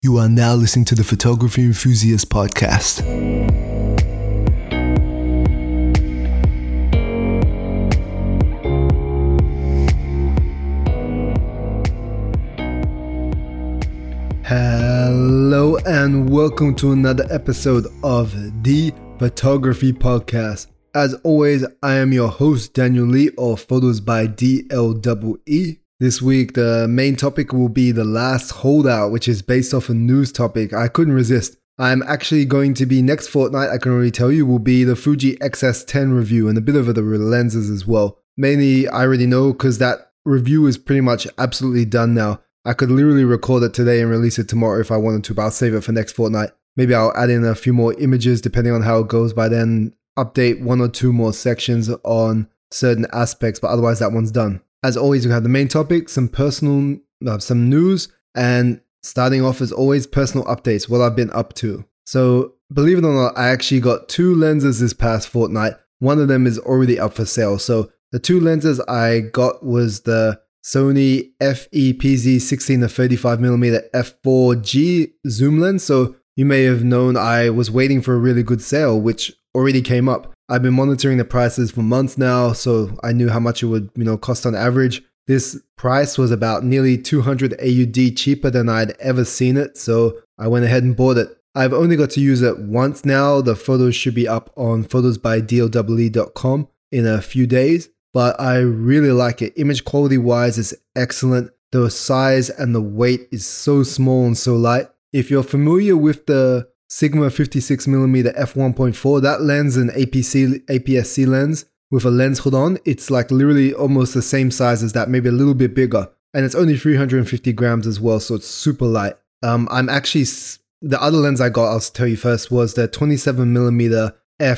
You are now listening to the Photography Enthusiast Podcast. Hello and welcome to another episode of the Photography Podcast. As always, I am your host Daniel Lee of Photos by DLEE. This week, the main topic will be The Last Holdout, which is based off a news topic. I couldn't resist. I'm actually going to be next fortnight, I can already tell you, will be the Fuji X-S10 review and a bit of the lenses as well. Mainly, I already know because that review is pretty much absolutely done now. I could literally record it today and release it tomorrow if I wanted to, but I'll save it for next fortnight. Maybe I'll add in a few more images depending on how it goes by then, update one or two more sections on certain aspects, but otherwise that one's done. As always, we have the main topic, some news, and starting off as always, personal updates, what I've been up to. So, believe it or not, I actually got two lenses this past fortnight. One of them is already up for sale. So, the two lenses I got was the Sony FE-PZ 16-35mm f4G zoom lens. So, you may have known I was waiting for a really good sale, which already came up. I've been monitoring the prices for months now, so I knew how much it would, cost on average. This price was about nearly 200 AUD cheaper than I'd ever seen it, so I went ahead and bought it. I've only got to use it once now. The photos should be up on photosbydlee.com in a few days, but I really like it. Image quality wise is excellent. The size and the weight is so small and so light. If you're familiar with the Sigma 56mm f1.4, that lens an APS-C lens with a lens hood on, it's like literally almost the same size as that, maybe a little bit bigger. And it's only 350 grams as well, so it's super light. The other lens I got, I'll tell you first, was the 27mm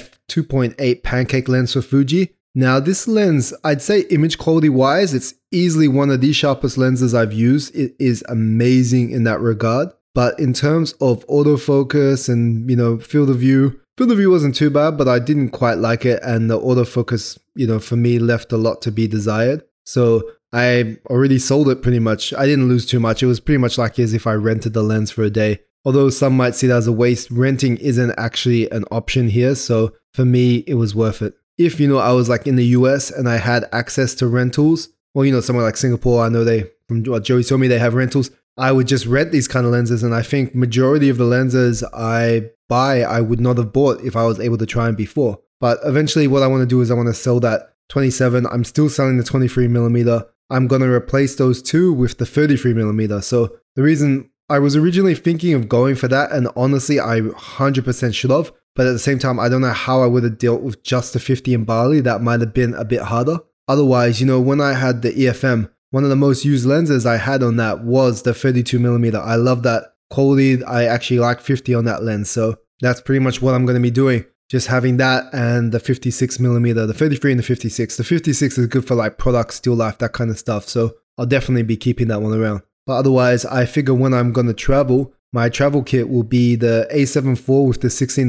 f2.8 pancake lens for Fuji. Now this lens, I'd say image quality wise, it's easily one of the sharpest lenses I've used. It is amazing in that regard. But in terms of autofocus and, field of view wasn't too bad, but I didn't quite like it. And the autofocus, for me left a lot to be desired. So I already sold it pretty much. I didn't lose too much. It was pretty much like as if I rented the lens for a day. Although some might see that as a waste, renting isn't actually an option here. So for me, it was worth it. If, I was like in the US and I had access to rentals, or, somewhere like Singapore, I know from what Joey told me, they have rentals. I would just rent these kind of lenses, and I think majority of the lenses I buy, I would not have bought if I was able to try them before. But eventually what I want to do is I want to sell that 27. I'm still selling the 23mm. I'm going to replace those two with the 33mm. So the reason I was originally thinking of going for that, and honestly, I 100% should have. But at the same time, I don't know how I would have dealt with just the 50 in Bali. That might have been a bit harder. Otherwise, when I had the EFM, one of the most used lenses I had on that was the 32mm. I love that quality. I actually like 50 on that lens. So that's pretty much what I'm going to be doing. Just having that and the 56mm, the 33 and the 56. The 56 is good for like product, still life, that kind of stuff. So I'll definitely be keeping that one around. But otherwise, I figure when I'm going to travel, my travel kit will be the A7 IV with the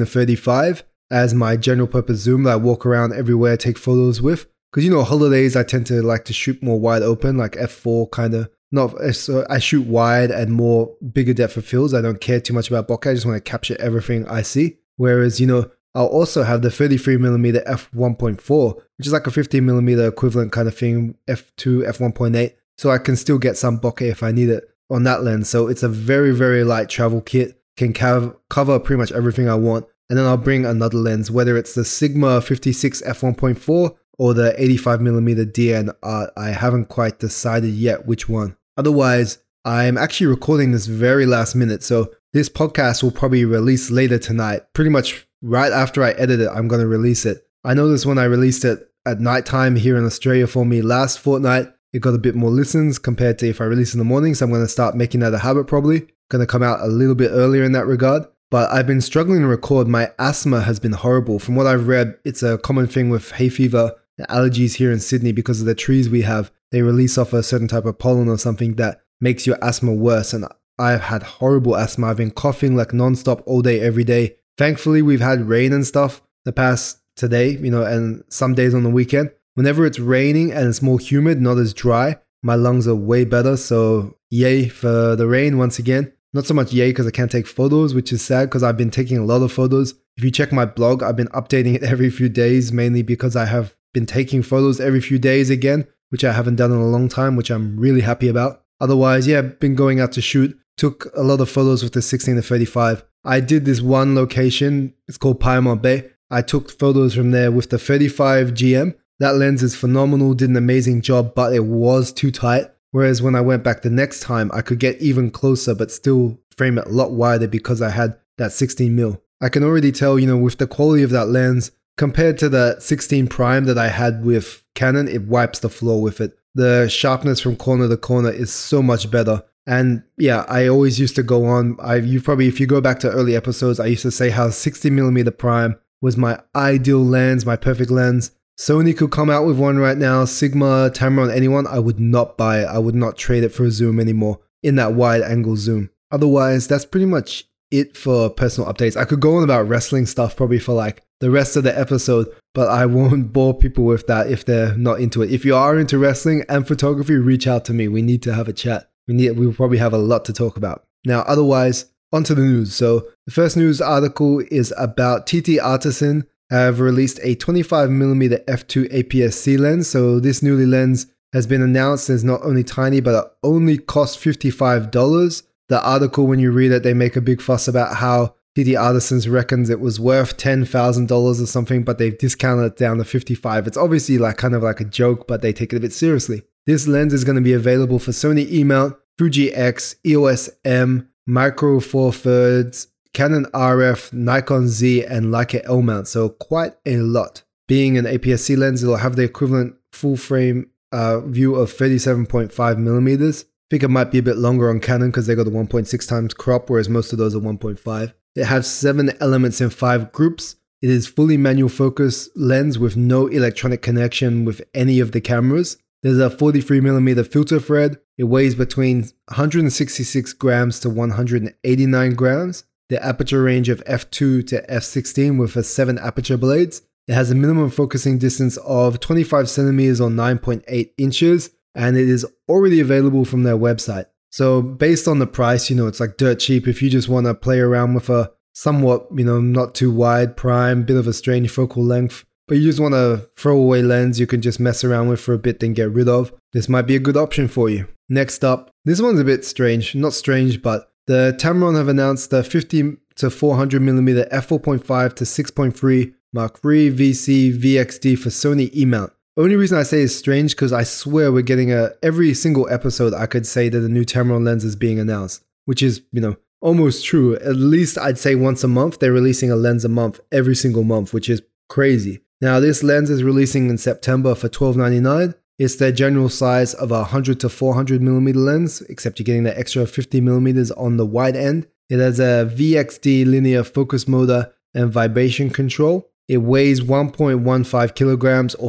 16-35 as my general purpose zoom that I walk around everywhere, take photos with. Because, holidays, I tend to like to shoot more wide open, like f4 kind of. So I shoot wide and more bigger depth of fields. I don't care too much about bokeh. I just want to capture everything I see. Whereas, I'll also have the 33mm f1.4, which is like a 15mm equivalent kind of thing, f2, f1.8. So I can still get some bokeh if I need it on that lens. So it's a very, very light travel kit. Can cover pretty much everything I want. And then I'll bring another lens, whether it's the Sigma 56 f1.4 or the 85mm DN. I haven't quite decided yet which one. Otherwise, I'm actually recording this very last minute, so this podcast will probably release later tonight. Pretty much right after I edit it, I'm going to release it. I noticed when I released it at nighttime here in Australia for me last fortnight, it got a bit more listens compared to if I release in the morning, so I'm going to start making that a habit probably. Going to come out a little bit earlier in that regard. But I've been struggling to record. My asthma has been horrible. From what I've read, it's a common thing with hay fever, allergies here in Sydney because of the trees we have. They release off a certain type of pollen or something that makes your asthma worse. And I've had horrible asthma. I've been coughing like nonstop all day, every day. Thankfully, we've had rain and stuff the past today, and some days on the weekend. Whenever it's raining and it's more humid, not as dry, my lungs are way better. So yay for the rain once again. Not so much yay because I can't take photos, which is sad because I've been taking a lot of photos. If you check my blog, I've been updating it every few days, mainly because I have been taking photos every few days again, which I haven't done in a long time, which I'm really happy about. Otherwise, yeah, been going out to shoot. Took a lot of photos with the 16-35. I did this one location. It's called Pyrmont Bay. I took photos from there with the 35 GM. That lens is phenomenal, did an amazing job, but it was too tight. Whereas when I went back the next time, I could get even closer, but still frame it a lot wider because I had that 16mm. I can already tell, with the quality of that lens, compared to the 16 prime that I had with Canon, it wipes the floor with it. The sharpness from corner to corner is so much better. And yeah, I always used to go on. If you go back to early episodes, I used to say how 60mm prime was my ideal lens, my perfect lens. Sony could come out with one right now, Sigma, Tamron, anyone, I would not buy it. I would not trade it for a zoom anymore in that wide angle zoom. Otherwise, that's pretty much it for personal updates. I could go on about wrestling stuff probably for like the rest of the episode, but I won't bore people with that if they're not into it. If you are into wrestling and photography, reach out to me. We need to have a chat. We'll probably have a lot to talk about. Now, otherwise, onto the news. So the first news article is about TT Artisan have released a 25mm f2 APS-C lens. So this newly lens has been announced as not only tiny, but it only costs $55. The article, when you read it, they make a big fuss about how TT Artisans reckons it was worth $10,000 or something, but they've discounted it down to $55. It's obviously kind of like a joke, but they take it a bit seriously. This lens is going to be available for Sony E-mount, Fuji X, EOS M, Micro Four Thirds, Canon RF, Nikon Z, and Leica L mount. So quite a lot. Being an APS-C lens, it'll have the equivalent full frame view of 37.5mm. I think it might be a bit longer on Canon because they got the 1.6 times crop, whereas most of those are 1.5. It has 7 elements in 5 groups. It is fully manual focus lens with no electronic connection with any of the cameras. There's a 43mm filter thread. It weighs between 166 grams to 189 grams. The aperture range of f2 to f16 with 7 aperture blades. It has a minimum focusing distance of 25 centimeters or 9.8 inches, and it is already available from their website. So based on the price, it's like dirt cheap if you just want to play around with a somewhat, not too wide prime, bit of a strange focal length, but you just want a throwaway lens you can just mess around with for a bit then get rid of. This might be a good option for you. Next up, this one's a bit strange. Not strange, but the Tamron have announced the 50 to 400mm f4.5 to 6.3 Mark III VC VXD for Sony E-mount. Only reason I say it's strange because I swear we're getting every single episode I could say that a new Tamron lens is being announced, which is, almost true. At least I'd say once a month. They're releasing a lens a month every single month, which is crazy. Now this lens is releasing in September for $12.99. It's their general size of a 100 to 400mm lens, except you're getting the extra 50mm on the wide end. It has a VXD linear focus motor and vibration control. It weighs 1.15 kilograms or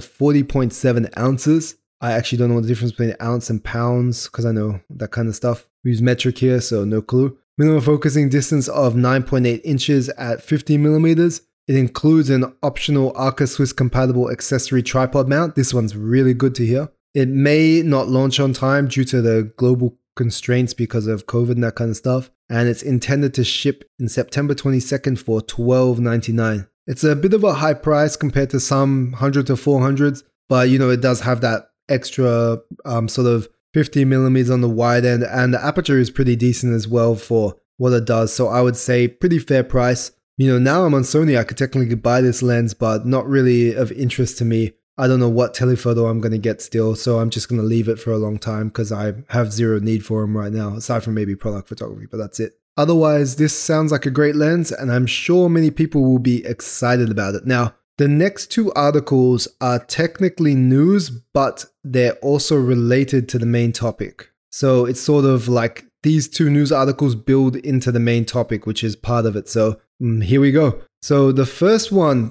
40.7 ounces. I actually don't know what the difference between ounce and pounds because I know that kind of stuff. We use metric here, so no clue. Minimum focusing distance of 9.8 inches at 50mm. It includes an optional Arca Swiss compatible accessory tripod mount. This one's really good to hear. It may not launch on time due to the global constraints because of COVID and that kind of stuff. And it's intended to ship in September 22nd for $12.99. It's a bit of a high price compared to some 100 to 400s, but it does have that extra sort of 50mm on the wide end, and the aperture is pretty decent as well for what it does. So I would say pretty fair price. Now I'm on Sony, I could technically buy this lens, but not really of interest to me. I don't know what telephoto I'm going to get still, so I'm just going to leave it for a long time because I have zero need for them right now, aside from maybe product photography, but that's it. Otherwise, this sounds like a great lens, and I'm sure many people will be excited about it. Now, the next 2 articles are technically news, but they're also related to the main topic. So it's sort of like these 2 news articles build into the main topic, which is part of it. So here we go. So the first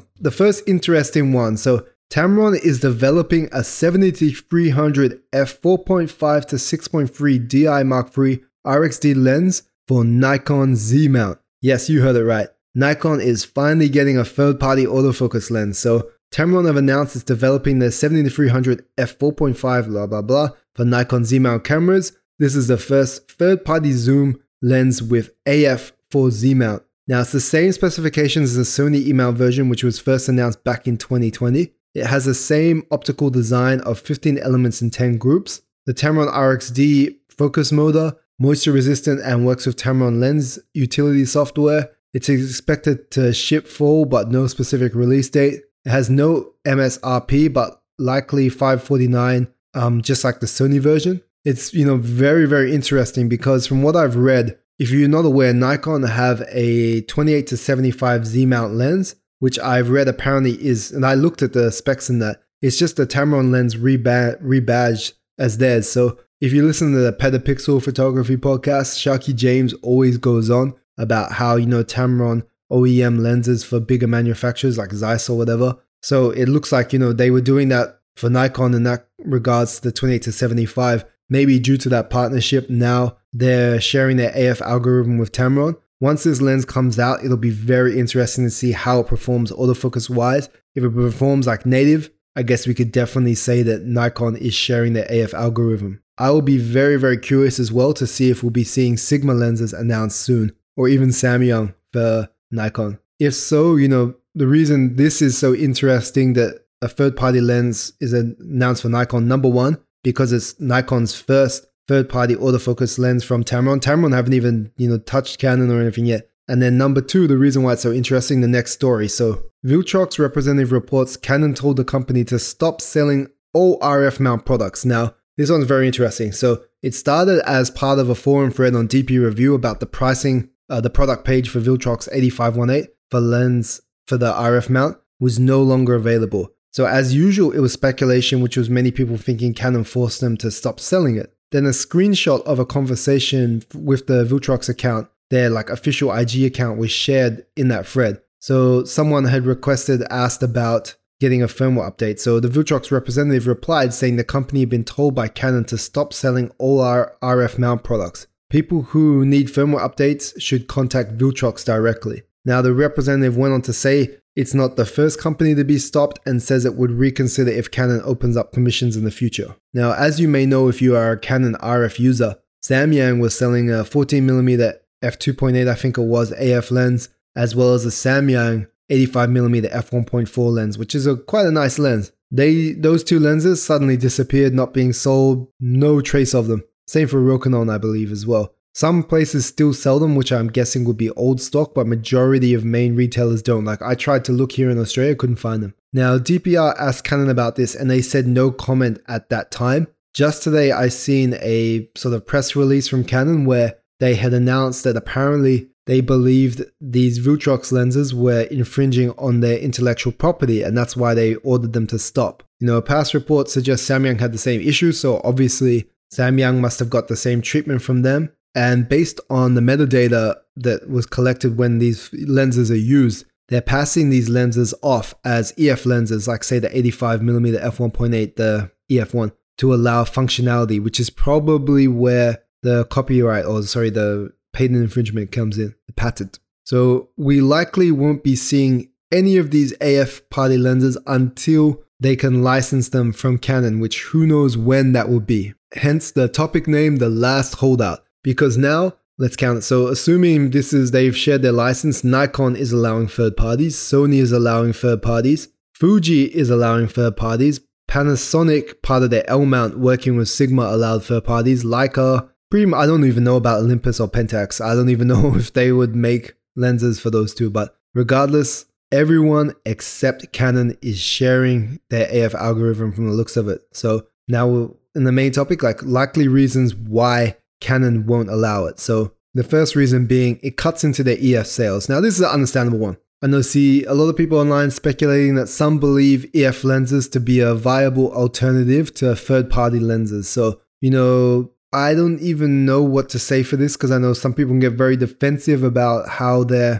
interesting one. So Tamron is developing a 7300 f4.5 to 6.3 DI Mark III RXD lens for Nikon Z mount. Yes, you heard it right. Nikon is finally getting a third-party autofocus lens. So Tamron have announced it's developing the 7300 f4.5 blah blah blah for Nikon Z mount cameras. This is the first third-party zoom lens with AF for Z-mount. Now, it's the same specifications as the Sony E-mount version, which was first announced back in 2020. It has the same optical design of 15 elements in 10 groups. The Tamron RXD focus motor, moisture resistant, and works with Tamron lens utility software. It's expected to ship fall, but no specific release date. It has no MSRP, but likely $549, just like the Sony version. It's, very, very interesting because from what I've read, if you're not aware, Nikon have a 28 to 75 Z-mount lens, which I've read apparently is, and I looked at the specs in that, it's just the Tamron lens rebadged as theirs. So if you listen to the Petapixel photography podcast, Sharky James always goes on about how, Tamron OEM lenses for bigger manufacturers like Zeiss or whatever. So it looks like, they were doing that for Nikon in that regards to the 28 to 75. Maybe due to that partnership, now they're sharing their AF algorithm with Tamron. Once this lens comes out, it'll be very interesting to see how it performs autofocus wise. If it performs like native, I guess we could definitely say that Nikon is sharing their AF algorithm. I will be very, very curious as well to see if we'll be seeing Sigma lenses announced soon, or even Samyang for Nikon. If so, the reason this is so interesting that a third-party lens is announced for Nikon, number one, because it's Nikon's first third-party autofocus lens from Tamron. Tamron haven't even, touched Canon or anything yet. And then number two, the reason why it's so interesting, the next story. So Viltrox representative reports Canon told the company to stop selling all RF mount products. Now, this one's very interesting. So it started as part of a forum thread on DP Review about the pricing. The product page for Viltrox 8518 for lens for the RF mount was no longer available. So as usual, it was speculation, which was many people thinking Canon forced them to stop selling it. Then a screenshot of a conversation with the Viltrox account, their official IG account, was shared in that thread. So someone had asked about getting a firmware update. So the Viltrox representative replied saying the company had been told by Canon to stop selling all our RF mount products. People who need firmware updates should contact Viltrox directly. Now, the representative went on to say it's not the first company to be stopped and says it would reconsider if Canon opens up permissions in the future. Now, as you may know if you are a Canon RF user, Samyang was selling a 14mm f2.8, I think it was, AF lens, as well as a Samyang 85mm f1.4 lens, which is quite a nice lens. Those two lenses suddenly disappeared, not being sold, no trace of them. Same for Rokinon, I believe, as well. Some places still sell them, which I'm guessing would be old stock, but majority of main retailers don't. I tried to look here in Australia, couldn't find them. Now, DPR asked Canon about this and they said no comment at that time. Just today, I seen a sort of press release from Canon where they had announced that apparently they believed these Viltrox lenses were infringing on their intellectual property, and that's why they ordered them to stop. Past reports suggest Samyang had the same issue, so obviously Samyang must have got the same treatment from them. And based on the metadata that was collected when these lenses are used, they're passing these lenses off as EF lenses, like say the 85mm f1.8, the EF1, to allow functionality, which is probably where the the patent infringement comes in, the patent. So we likely won't be seeing any of these AF party lenses until they can license them from Canon, which who knows when that will be. Hence the topic name, The Last Holdout. Because now, let's count it. So assuming they've shared their license, Nikon is allowing third parties, Sony is allowing third parties, Fuji is allowing third parties, Panasonic, part of their L-mount working with Sigma, allowed third parties, Leica, I don't even know about Olympus or Pentax. I don't even know if they would make lenses for those two, but regardless, everyone except Canon is sharing their AF algorithm from the looks of it. So now in the main topic, likely reasons why Canon won't allow it. So the first reason being it cuts into their EF sales. Now this is an understandable one. I know a lot of people online speculating that some believe EF lenses to be a viable alternative to third-party lenses. So, I don't even know what to say for this because I know some people can get very defensive about how their,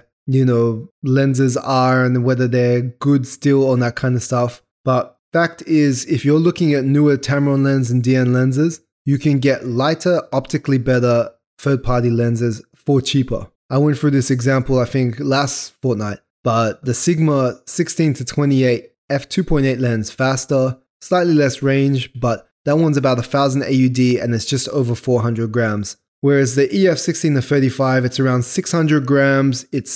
lenses are and whether they're good still or that kind of stuff. But fact is, if you're looking at newer Tamron lens and DN lenses, you can get lighter, optically better third-party lenses for cheaper. I went through this example, I think, last fortnight, but the Sigma 16 to 28 f2.8 lens, faster, slightly less range, but that one's about 1000 AUD and it's just over 400 grams. Whereas the EF16-35, it's around 600 grams, it's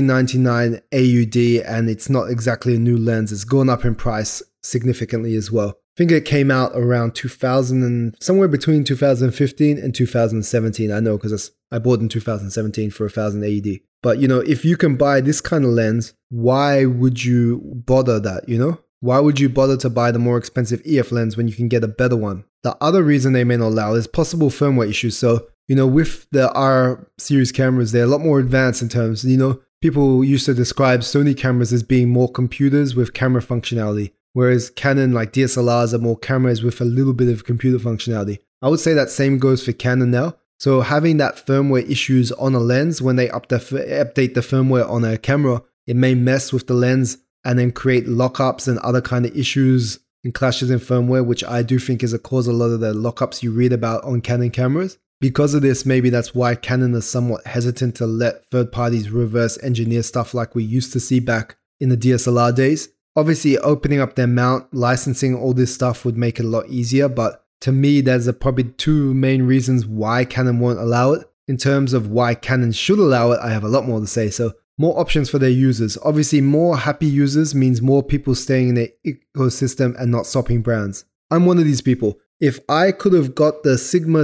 $17.99 AUD, and it's not exactly a new lens. It's gone up in price significantly as well. I think it came out around 2000 and somewhere between 2015 and 2017. I know because I bought in 2017 for 1000 AUD. But, if you can buy this kind of lens, why would you bother that, Why would you bother to buy the more expensive EF lens when you can get a better one? The other reason they may not allow is possible firmware issues. So, with the R series cameras, they're a lot more advanced in terms, people used to describe Sony cameras as being more computers with camera functionality, whereas Canon, like DSLRs, are more cameras with a little bit of computer functionality. I would say that same goes for Canon now. So having that firmware issues on a lens, when they update the firmware on a camera, it may mess with the lens and then create lockups and other kind of issues and clashes in firmware, which I do think is a cause a lot of the lockups you read about on Canon cameras. Because of this, maybe that's why Canon is somewhat hesitant to let third parties reverse engineer stuff like we used to see back in the DSLR days. Obviously, opening up their mount, licensing all this stuff would make it a lot easier, but to me, there's probably two main reasons why Canon won't allow it. In terms of why Canon should allow it, I have a lot more to say. So, more options for their users. Obviously, more happy users means more people staying in their ecosystem and not swapping brands. I'm one of these people. If I could have got the Sigma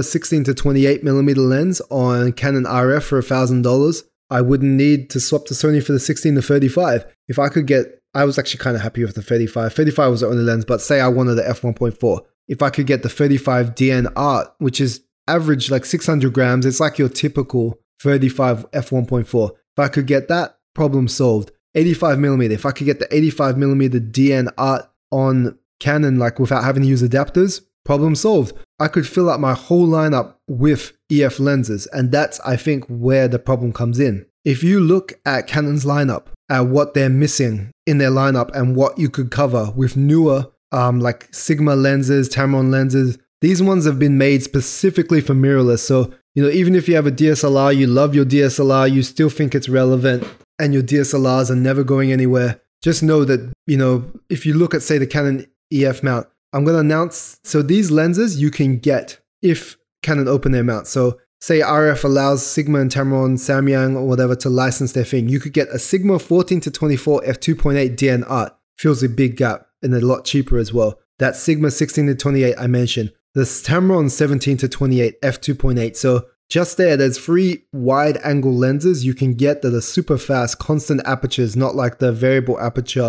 16-28mm lens on Canon RF for $1,000, I wouldn't need to swap to Sony for the 16-35. If I could get, I was actually kind of happy with the 35. 35 was the only lens, but say I wanted the f1.4. If I could get the 35 DN Art, which is average like 600 grams, it's like your typical 35 f1.4. If I could get that, problem solved. 85mm, if I could get the 85mm DN Art on Canon, like without having to use adapters, problem solved. I could fill up my whole lineup with EF lenses, and that's, I think, where the problem comes in. If you look at Canon's lineup, at what they're missing in their lineup and what you could cover with newer like Sigma lenses, Tamron lenses, these ones have been made specifically for mirrorless. So, even if you have a DSLR, you love your DSLR, you still think it's relevant, and your DSLRs are never going anywhere, just know that, if you look at, say, the Canon EF mount, I'm going to announce, so these lenses you can get if Canon open their mount. So, say RF allows Sigma and Tamron, Samyang, or whatever to license their thing. You could get a Sigma 14-24 f2.8 DN Art. Feels a big gap and a lot cheaper as well. That Sigma 16-28 I mentioned. The Tamron 17-28 f2.8. So just there's 3 wide angle lenses you can get that are super fast, constant apertures, not like the variable aperture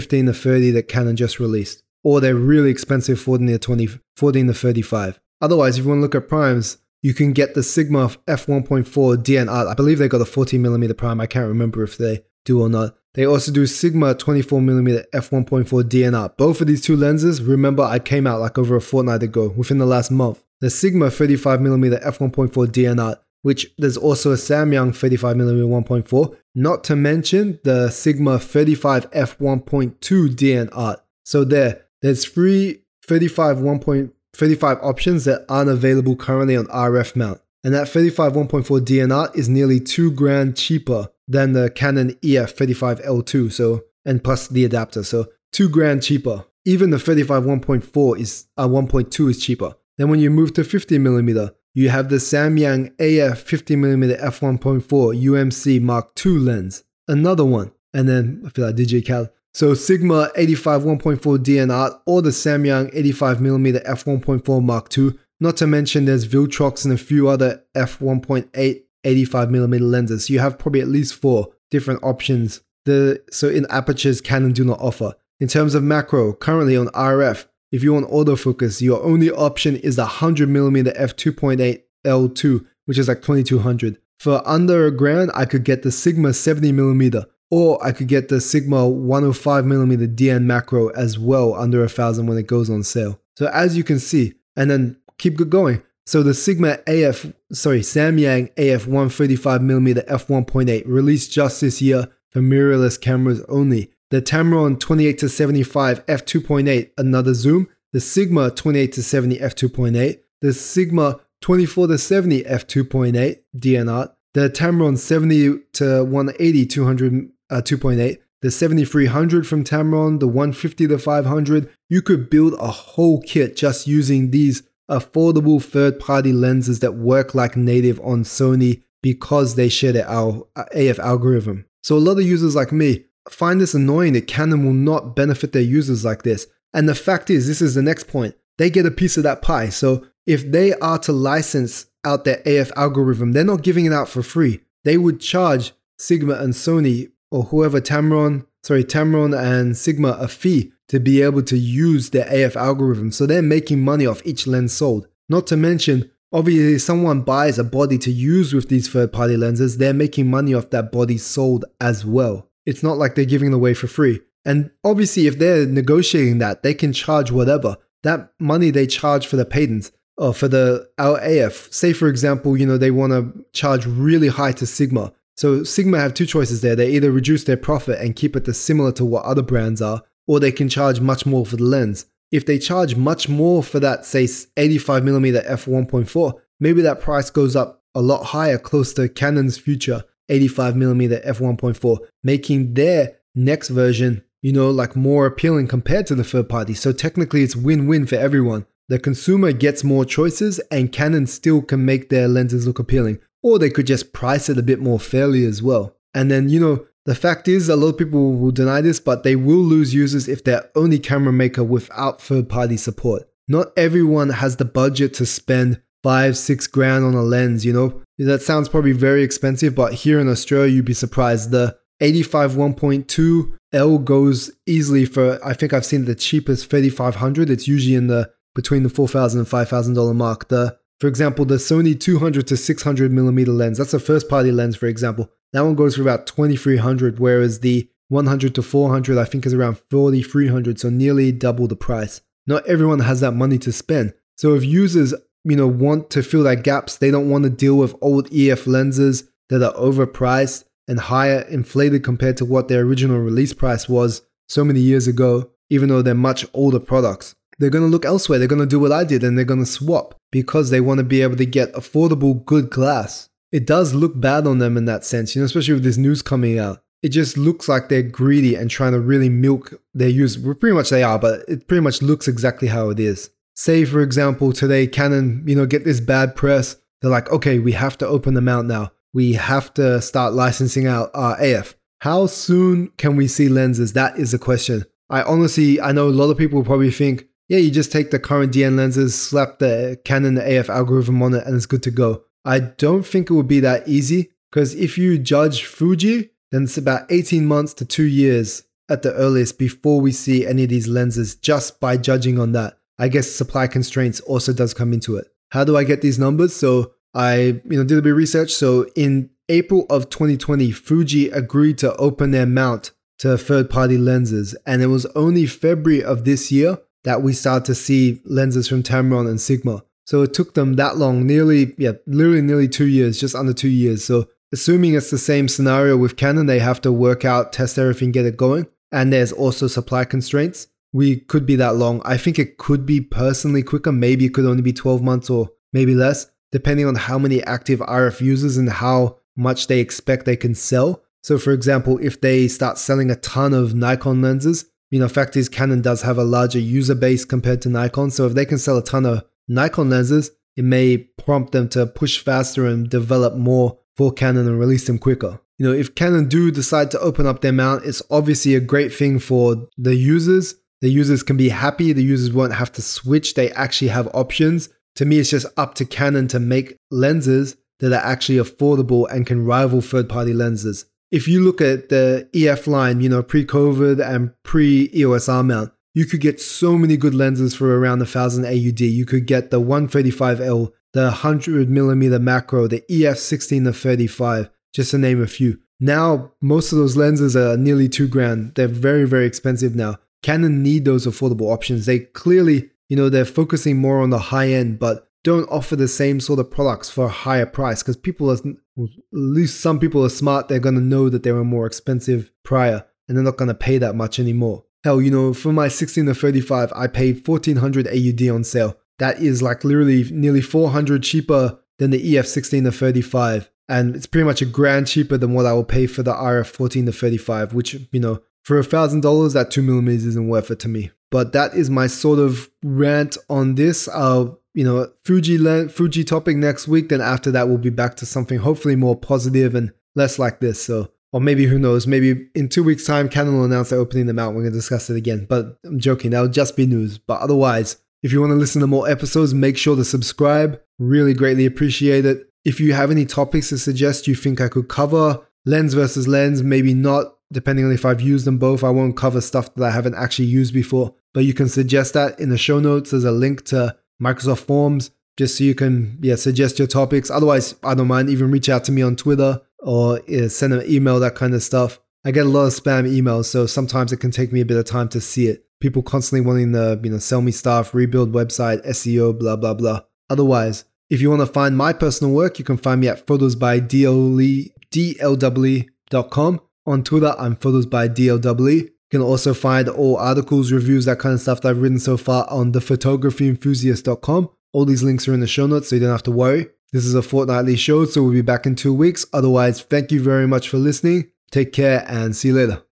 15-30 that Canon just released. Or they're really expensive 14-35. Otherwise, if you want to look at primes, you can get the Sigma f1.4 DN Art. I believe they got a 14mm prime. I can't remember if they do or not. They also do Sigma 24mm f1.4 DN Art. Both of these two lenses, remember, I came out like over a fortnight ago, within the last month. The Sigma 35mm f1.4 DN Art, which there's also a Samyang 35mm 1.4, not to mention the Sigma 35 f1.2 DN Art. So there's 3 35 options that aren't available currently on RF mount. And that 35 1.4 DN Art is nearly $2,000 cheaper than the Canon EF 35L2, so, and plus the adapter, so $2,000 cheaper. Even the 35 1.2 is cheaper. Then when you move to 50mm, you have the Samyang AF 50mm f1.4 UMC Mark II lens, another one. And then I feel like DJ Khaled. So Sigma 85 1.4 DN Art or the Samyang 85mm f1.4 Mark II. Not to mention there's Viltrox and a few other f1.8 85mm lenses. So you have probably at least 4 different options. So in apertures, Canon do not offer. In terms of macro, currently on RF, if you want autofocus, your only option is the 100mm f2.8 L2, which is like 2200. For under $1,000, I could get the Sigma 70mm, or I could get the Sigma 105mm DN macro as well under $1,000 when it goes on sale. So as you can see, and then keep going. So the Samyang AF 135mm f1.8 released just this year for mirrorless cameras only. The Tamron 28-75 f2.8, another zoom. The Sigma 28-70 f2.8. The Sigma 24-70 f2.8 DN Art. The Tamron 70-180 2.8. The 7300 from Tamron. The 150-500. You could build a whole kit just using these affordable third-party lenses that work like native on Sony because they share their AF algorithm. So a lot of users like me find this annoying that Canon will not benefit their users like this. And the fact is, this is the next point, they get a piece of that pie. So if they are to license out their AF algorithm, they're not giving it out for free. They would charge Sigma and Sony or whoever, Tamron and Sigma a fee to be able to use their AF algorithm. So they're making money off each lens sold. Not to mention, obviously, if someone buys a body to use with these third-party lenses, they're making money off that body sold as well. It's not like they're giving it away for free. And obviously, if they're negotiating that, they can charge whatever. That money they charge for the patents or for our AF. Say, for example, they want to charge really high to Sigma. So Sigma have two choices there. They either reduce their profit and keep it similar to what other brands are, or they can charge much more for the lens. If they charge much more for that, say 85mm f1.4, maybe that price goes up a lot higher, close to Canon's future 85mm f1.4, making their next version, like more appealing compared to the third party. So technically it's win-win for everyone. The consumer gets more choices and Canon still can make their lenses look appealing. Or they could just price it a bit more fairly as well. And then, the fact is a lot of people will deny this, but they will lose users if they're only camera maker without third-party support. Not everyone has the budget to spend 5-6 grand on a lens, That sounds probably very expensive, but here in Australia, you'd be surprised. The 85 1.2 L goes easily for, I think I've seen the cheapest 3,500. It's usually between the $4,000 and $5,000 mark. For example, the Sony 200 to 600mm lens, that's a first-party lens, for example. That one goes for about 2,300, whereas the 100 to 400 I think is around 4,300, so nearly double the price. Not everyone has that money to spend. So if users, want to fill that gaps, they don't want to deal with old EF lenses that are overpriced and higher inflated compared to what their original release price was so many years ago, even though they're much older products. They're going to look elsewhere. They're going to do what I did and they're going to swap because they want to be able to get affordable, good glass. It does look bad on them in that sense, especially with this news coming out. It just looks like they're greedy and trying to really milk their users. Well, pretty much they are, but it pretty much looks exactly how it is. Say, for example, today Canon, get this bad press. They're like, okay, we have to open them out now. We have to start licensing out our AF. How soon can we see lenses? That is the question. I know a lot of people will probably think, yeah, you just take the current DN lenses, slap the Canon AF algorithm on it, and it's good to go. I don't think it would be that easy, because if you judge Fuji, then it's about 18 months to 2 years at the earliest before we see any of these lenses, just by judging on that. I guess supply constraints also does come into it. How do I get these numbers? So I did a bit of research. So in April of 2020, Fuji agreed to open their mount to third-party lenses, and it was only February of this year that we started to see lenses from Tamron and Sigma. So it took them that long, literally nearly 2 years, just under 2 years. So assuming it's the same scenario with Canon, they have to work out, test everything, get it going. And there's also supply constraints. We could be that long. I think it could be personally quicker. Maybe it could only be 12 months or maybe less, depending on how many active RF users and how much they expect they can sell. So for example, if they start selling a ton of Nikon lenses, fact is Canon does have a larger user base compared to Nikon. So if they can sell a ton of Nikon lenses, it may prompt them to push faster and develop more for Canon and release them quicker. If Canon do decide to open up their mount, it's obviously a great thing for the users. The users can be happy. The users won't have to switch. They actually have options. To me, it's just up to Canon to make lenses that are actually affordable and can rival third-party lenses. If you look at the EF line, pre-COVID and pre-EOS R mount, you could get so many good lenses for around 1,000 AUD. You could get the 135L, the 100mm macro, the EF16 to 35, just to name a few. Now, most of those lenses are nearly 2 grand. They're very, very expensive now. Canon need those affordable options. They clearly, they're focusing more on the high end, but don't offer the same sort of products for a higher price because at least some people are smart. They're going to know that they were more expensive prior and they're not going to pay that much anymore. Hell, for my 16 to 35, I paid 1,400 AUD on sale. That is like literally nearly 400 cheaper than the EF16 to 35. And it's pretty much a grand cheaper than what I will pay for the RF 14 to 35, which, for $1,000, that 2mm isn't worth it to me. But that is my sort of rant on this. I'll Fuji topic next week. Then after that, we'll be back to something hopefully more positive and less like this. Or maybe, who knows, maybe in 2 weeks' time, Canon will announce they're opening them out. We're going to discuss it again. But I'm joking, that'll just be news. But otherwise, if you want to listen to more episodes, make sure to subscribe. Really greatly appreciate it. If you have any topics to suggest you think I could cover, lens versus lens, maybe not, depending on if I've used them both. I won't cover stuff that I haven't actually used before. But you can suggest that in the show notes. There's a link to Microsoft Forms just so you can suggest your topics. Otherwise, I don't mind. Even reach out to me on Twitter or send an email, that kind of stuff. I get a lot of spam emails, so sometimes it can take me a bit of time to see it. People constantly wanting to sell me stuff, rebuild website, SEO, blah, blah, blah. Otherwise, if you want to find my personal work, you can find me at photosbydlwe.com. On Twitter, I'm photosbydlwe. You can also find all articles, reviews, that kind of stuff that I've written so far on thephotographyenthusiast.com. All these links are in the show notes, so you don't have to worry. This is a fortnightly show, so we'll be back in 2 weeks. Otherwise, thank you very much for listening. Take care and see you later.